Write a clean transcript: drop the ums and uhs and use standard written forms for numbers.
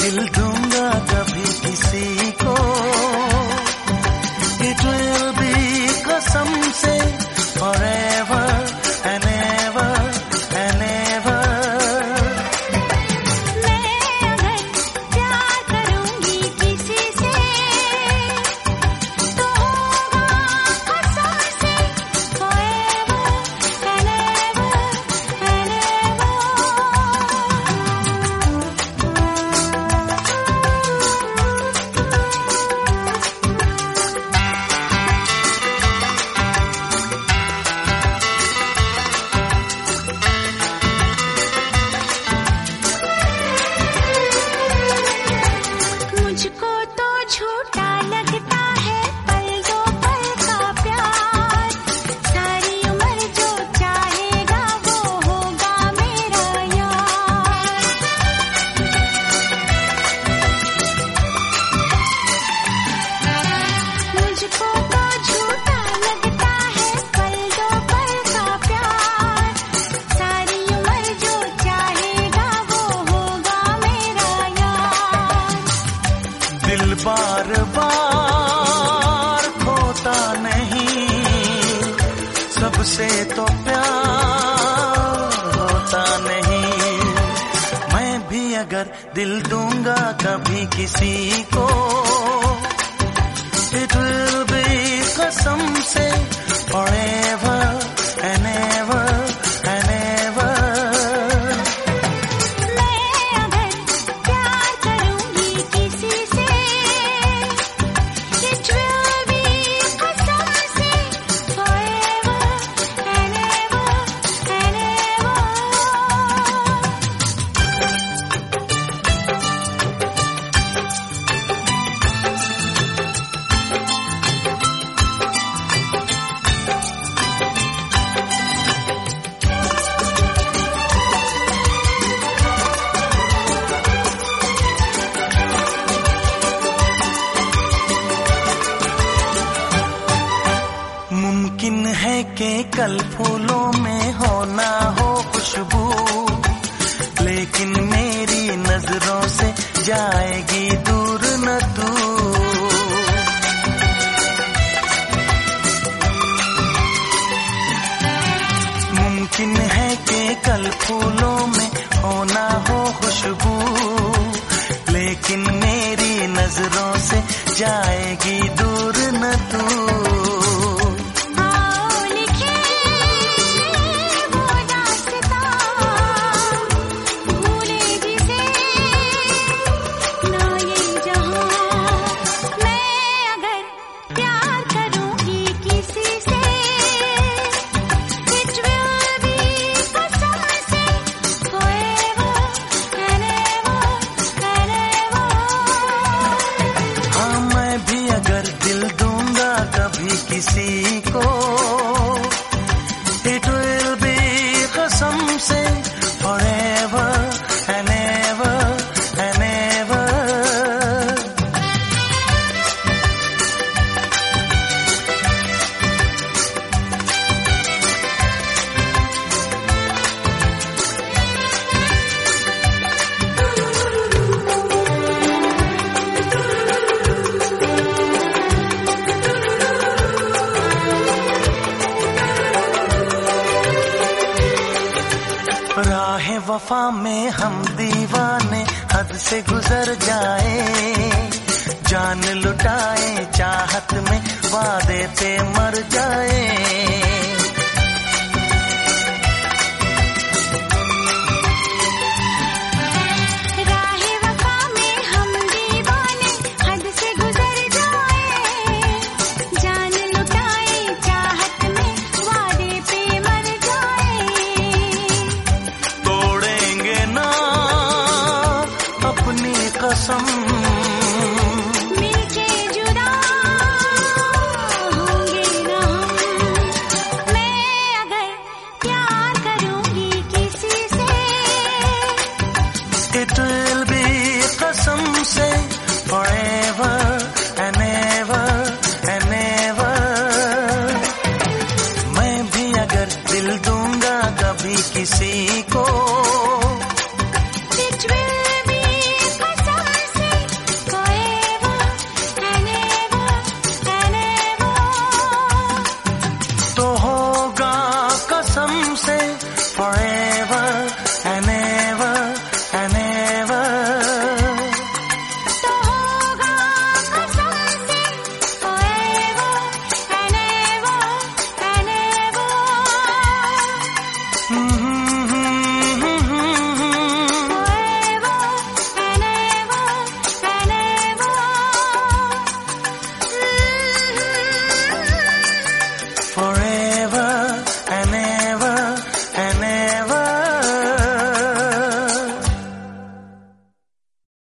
दिल दूंगा कभी किसी को, it will be कसम से forever and ever and ever। मैं अगर प्यार करूंगी किसी से तो होगा कसम से forever and ever and ever। मुझको तो झूठा लगता है पल दो पल का प्यार, सारी उम्र जो चाहेगा वो होगा मेरा यार। मुझको तो झूठा लगता है पल दो पल का प्यार, सारी उम्र जो चाहेगा वो होगा मेरा यार। दिल बार बार खोता नहीं, सबसे तो प्यार होता नहीं। मैं भी अगर दिल दूंगा कभी किसी को, it will be कसम से forever and ever and ever। मैं अगर प्यार करूंगी किसी से it will be कसम से forever and ever and ever। मुमकिन है कि कल फूलों में हो ना हो खुशबू, लेकिन मेरी नजरों से जाएगी दूर न तू। मुमकिन है कि कल फूलों में हो ना हो खुशबू, लेकिन मेरी नजरों से जाएगी दूर न तू। आओ लिखे वो दास्तां, भूले जिसे ना ये जहां। मैं अगर प्यार करूंगी किसी से it will be कसम से forever and ever and ever। हाँ मैं भी अगर दिल दूंगा कभी किसी को, it will be कसम से forever and ever and ever। राह वफा में हम दीवाने हद से गुजर जाए, जान लुटाए चाहत में वादे पे मर जाए। राह वफा में हम दीवाने हद से गुजर जाए, जान लुटाए चाहत में वादे पे मर जाए। तोड़ेंगे ना अपनी कसम, मिलके जुदा होंगे ना हम। मैं अगर प्यार करूंगी किसी से it will be कसम से forever